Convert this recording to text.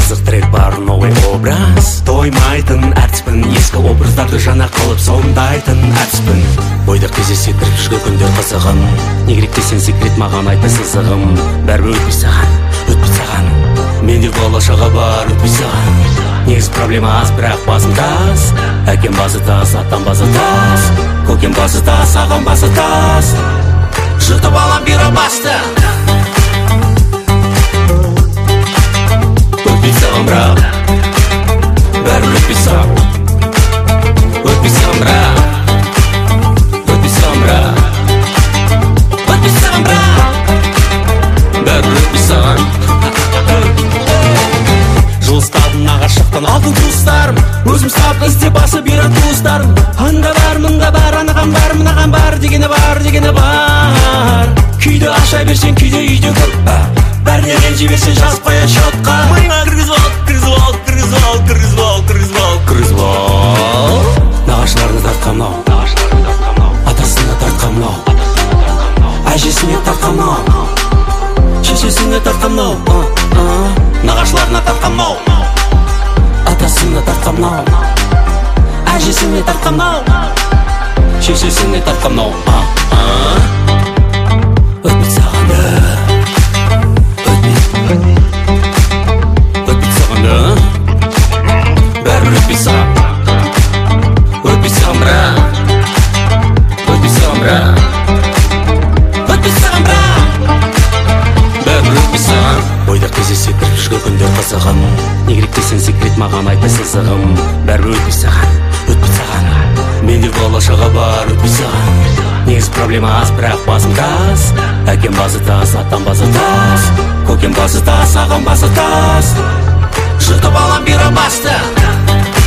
қызық трек бар, новый образ. Тоймайтын әртіспін, ескі образдарды жаңа қылып сомдайтын әртіспін. Бойда кездесетіріп жүрген күндер қызығым. Не керек десең секрет маған айтпай сызығым. Бәрібір өтпей саған менде болашағы бар, өтпей саған. Негіз проблема аз, бірақ басым тас. Әкем басы тас, атам басы тас. Көкем басы тас, ағам басы тас. Жұтып алам бері басты. Өтпей саған бірақ, бәрібір өтпей саған. Өтпей саған бірақ, өтпей саған бірақ, өтпей саған бірақ, бәрібір өтпей саған. Жол ұстадым нағашықтан алтын туыстарым. Өзім ұстап ізде басы берен туыстарым. Анда бар, мында бар, анаған бар, мынаған бар, дегені бар, дегені бар. Күйді аша берсең, күйді үйде көп. Бәріне ренжи берсең, жазып қоя шотқа. Миыңа кіргізіп ал, кіргізіп ал, кіргізіп ал, кіргізіп ал, кіргізіп ал, кіргізіп ал. Нағашыларына тартқан мынау, атасына тартқан мынау, әжесіне тартқан мынау, шешесіне тартқан мынау. Нағашыларына тартқан мынау, атасына тартқан мынау, әжесіне тартқан мынау, шешесіне тартқан мынау. Өтпей саған да, өтпей саған да, бәрібір өтпей саған. Өтпей саған бірақ, өтпей саған бірақ, өтпей саған бірақ, бәрібір өтпей саған. Бойда кездесетіріп жүрген күндер қызығым. Не керек десең секрет маған айтпай сызығым. Бәрібір өтпей саған, өтпей саған. Менде болашағы бар, өтпей саған. Негіз проблема аз, бірақ басым тас. Әкем басы тас, атам басы тас. Көкем басы тас, ағам басы тас. Жұтып алам бері басты.